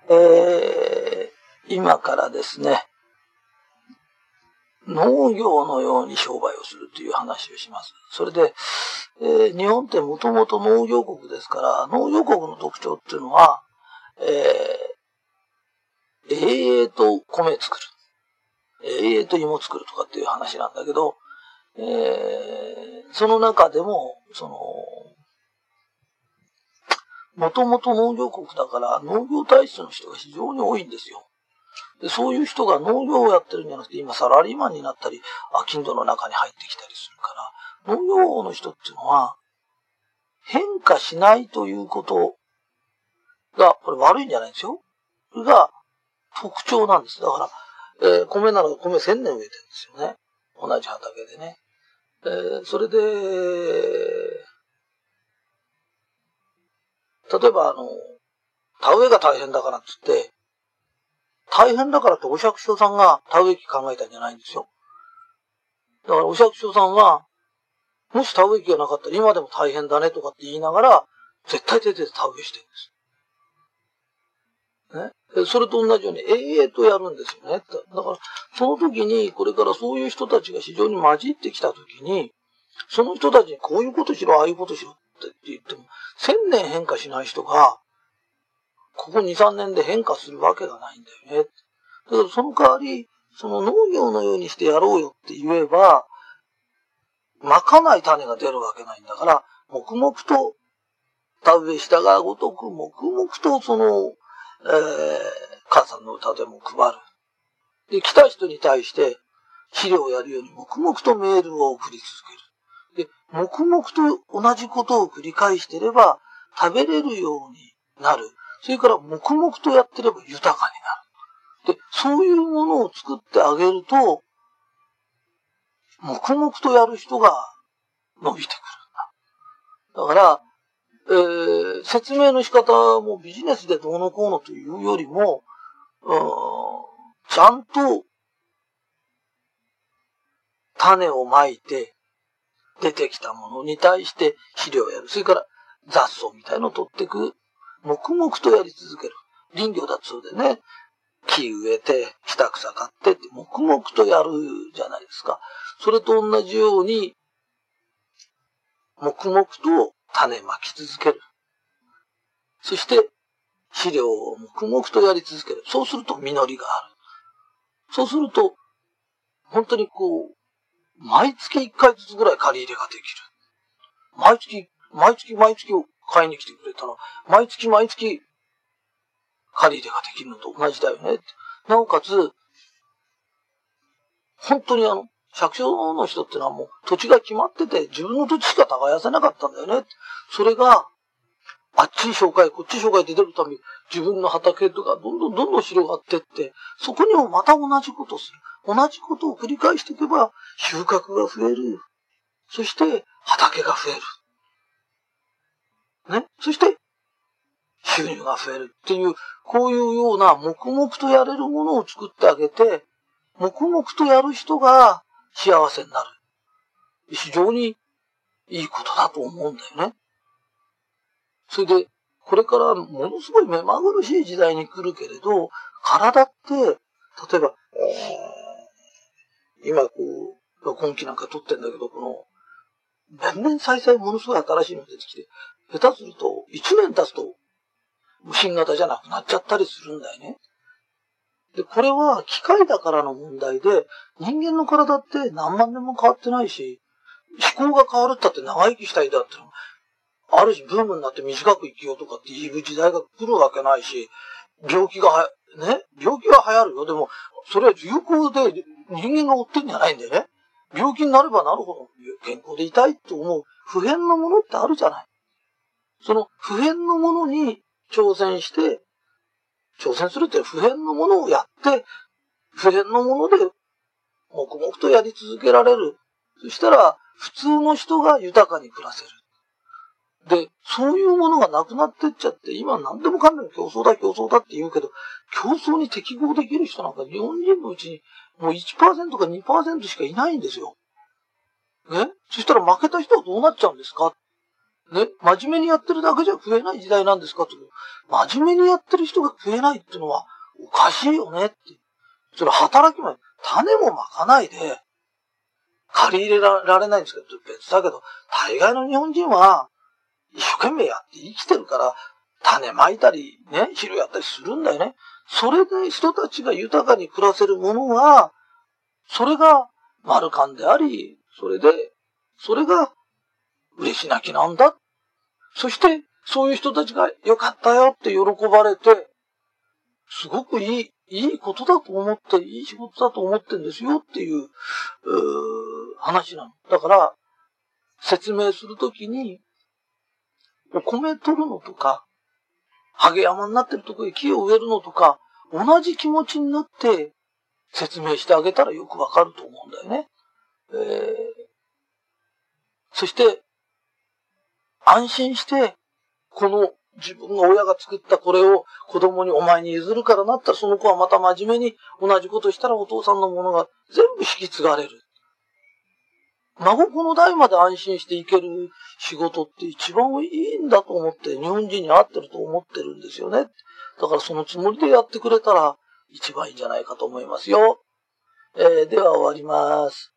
今からですね、農業のように商売をするという話をします。それで、日本ってもともと農業国ですから、農業国の特徴っていうのは、営々と米作る。営々と芋作るとかっていう話なんだけど、その中でも、もともと農業国だから農業体質の人が非常に多いんですよ。で、そういう人が農業をやってるんじゃなくて、今サラリーマンになったり、商人の中に入ってきたりするから、農業の人っていうのは、変化しないということが、これ悪いんじゃないんですよ。それが特徴なんです。だから、米なら米1000年植えてるんですよね。同じ畑でね。それで、例えば田植えが大変だからって言って、大変だからってお百姓さんが田植え機考えたんじゃないんですよ。だからお百姓さんは、もし田植え機がなかったら今でも大変だねとかって言いながら、絶対手で田植えしてるんです。ね。それと同じように永遠とやるんですよね。だから、その時に、これからそういう人たちが非常に混じってきた時に、その人たちにこういうことしろ、ああいうことしろって言っても、1000年変化しない人が、ここ2、3年で変化するわけがないんだよね。だからその代わり、その農業のようにしてやろうよって言えば、まかない種が出るわけないんだから、黙々と田植えしたがごとく、黙々と母さんの歌でも配る。で、来た人に対して肥料をやるように黙々とメールを送り続ける。で、黙々と同じことを繰り返してれば食べれるようになる。それから黙々とやってれば豊かになる。で、そういうものを作ってあげると、黙々とやる人が伸びてくるんだ。だから、説明の仕方もビジネスでどうのこうのというよりも、ちゃんと種をまいて出てきたものに対して肥料をやる。それから雑草みたいのを取っていく。黙々とやり続ける。林業だってそうでね、木植えて、下草刈ってって黙々とやるじゃないですか。それと同じように、黙々と種まき続ける。そして、肥料を黙々とやり続ける。そうすると実りがある。そうすると、本当に毎月1回ずつぐらい借り入れができる。毎月買いに来てくれたら、毎月借り入れができるのと同じだよね。なおかつ、本当に借所の人ってのはもう土地が決まってて、自分の土地しか耕せなかったんだよね。それが、あっちに紹介、こっち紹介って出るたび、自分の畑とかどんどん広がってって、そこにもまた同じことをする。同じことを繰り返していけば、収穫が増える。そして、畑が増える。ね。そして、収入が増えるっていう、こういうような黙々とやれるものを作ってあげて、黙々とやる人が幸せになる。非常にいいことだと思うんだよね。それで、これからものすごい目まぐるしい時代に来るけれど、体って、例えば、今録音機なんか撮ってんだけど、年々再々ものすごい新しいの出てきて、下手すると、1年経つと、新型じゃなくなっちゃったりするんだよね。で、これは機械だからの問題で、人間の体って何万年も変わってないし、思考が変わるったって長生きしたいだってのある種ブームになって短く生きようとかっていう時代が来るわけないし、病気は流行るよ。でも、それは流行で人間が追ってんじゃないんだよね。病気になればなるほど健康でいたいと思う普遍のものってあるじゃない。その普遍のものに挑戦するって普遍のものをやって、普遍のもので黙々とやり続けられる。そしたら、普通の人が豊かに暮らせる。で、そういうものがなくなってっちゃって、今何でもかんでも競争だって言うけど、競争に適合できる人なんか日本人のうちにもう 1% か 2% しかいないんですよ。ね？そしたら負けた人はどうなっちゃうんですか？ ね、真面目にやってるだけじゃ食えない時代なんですかと。真面目にやってる人が食えないっていうのはおかしいよねって。それ働きも、種もまかないで、借り入れられないんですけど、別だけど、大概の日本人は、一生懸命やって生きてるから、種まいたり、ね、肥料やったりするんだよね。それで人たちが豊かに暮らせるものは、それが丸勘であり、それが嬉し泣きなんだ。そして、そういう人たちがよかったよって喜ばれて、すごくいいことだと思って、いい仕事だと思ってんですよっていう、話なの。だから、説明するときに、お米取るのとか、ハゲ山になってるところに木を植えるのとか、同じ気持ちになって説明してあげたらよくわかると思うんだよね。そして、安心して、この自分の親が作ったこれを子供にお前に譲るからなったら、その子はまた真面目に同じことしたらお父さんのものが全部引き継がれる。孫子の代まで安心していける仕事って一番いいんだと思って、日本人に合ってると思ってるんですよね。だからそのつもりでやってくれたら一番いいんじゃないかと思いますよ。では終わります。